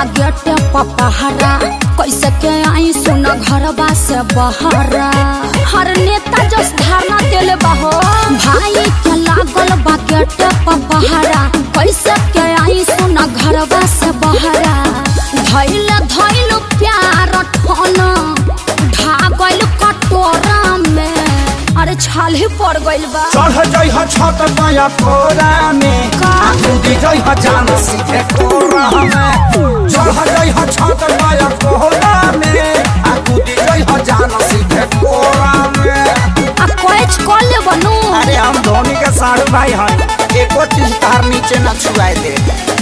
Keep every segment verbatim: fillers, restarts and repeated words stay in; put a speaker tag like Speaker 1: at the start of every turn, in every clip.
Speaker 1: Baguette पपहरा कैसे के आई सुन घरबा से बहरा हर नेता जस धारणा देले बहो भाई के लागल बागेट पपहरा कैसे के आई सुन घरबा से बहरा धैल धैल प्यार ठोना ढागल कटोरा में अरे छाल ही पड़ गइल बा
Speaker 2: चढ़ जई ह छत पाया कोरा में कूदी जई ह जान सीधे कोरा में चढ़ जई ह छत पाया कोरा में कूदी जई ह जान सीधे कोरा में
Speaker 1: आ कोच कॉल ले बनू
Speaker 2: अरे हम धोनी के साढ़ू भाई हन एको चीज तार नीचे न छुआए दे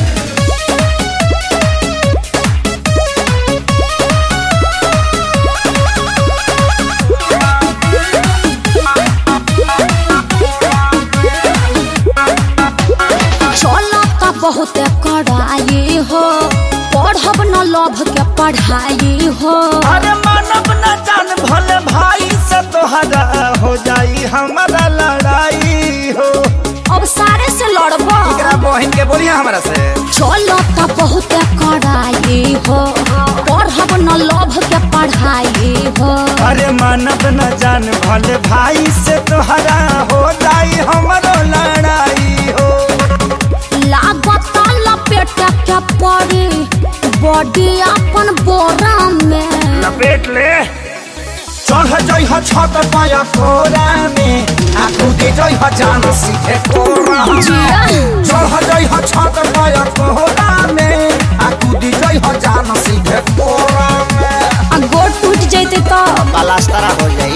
Speaker 1: बहुत कड़ाई हो पढ़ब न लभ के पढ़ाई हो
Speaker 2: अरे मानव न जान भले भाई से तोहरा हो जाई हमारा लड़ाई हो
Speaker 1: अब सारे से लड़बो
Speaker 2: एकरा बहन के बोलिए हमरा से
Speaker 1: चलो त बहुत कड़ाई हो पढ़ब न लभ के पढ़ाई हो
Speaker 2: अरे मानव न जान भले भाई से तोहरा हो जाई हमारा लड़ाई हो
Speaker 1: लागत लपेट के पड़ी बॉडी अपन बोरा में
Speaker 2: लपेट ले चढ़ जई ह छत पाया कोरा में कूदी जई ह जान सीधे कोरा में चढ़ जई ह छत पाया कोरा में कूदी जई ह जान सीधे कोरा में
Speaker 1: आ गोड़ टूट जइते तो
Speaker 2: प्लास्टर हो जाई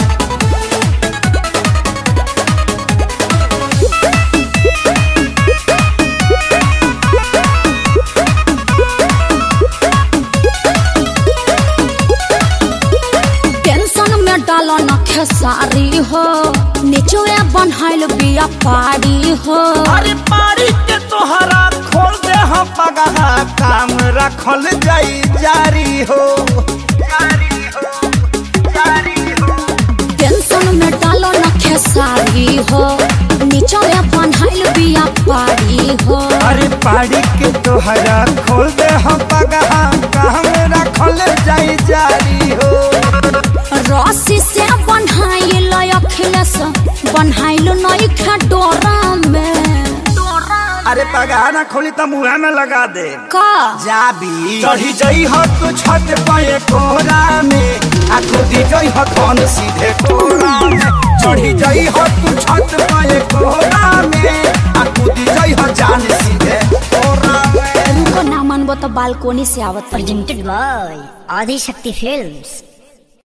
Speaker 1: डालो न खेसारी हो निचुए बनहाइल बिया पाड़ी हो
Speaker 2: अरे पाड़ी के तोहरा खोल दे हम पगहा काम रखल जाई जारी हो जारी हो जारी हो
Speaker 1: टेंशन में डालो न खेसारी हो निचुए बनहाइल बिया पाड़ी हो
Speaker 2: अरे पाड़ी के तोहरा खोल दे हम पगहा काम रखल जाई जारी हो
Speaker 1: रस्सी से बनहाइल अखिलेश बनहाइल नई डोरा में
Speaker 2: अरे पगहा ना खोली तो मुँह में लगा दे
Speaker 1: का
Speaker 2: जाबी चढ़ी जई हो तू छत पाए कोरा में कूदी जई हो कौन सीधे कोरा में चढ़ी जई हो तू छत पाए कोरा में कूदी जई हो जान सीधे कोरा में
Speaker 1: उनको ना मानबो तो बालकोनी से आवत
Speaker 3: प्रेजेंटेड बाय आदि शक्ति फिल्म्स।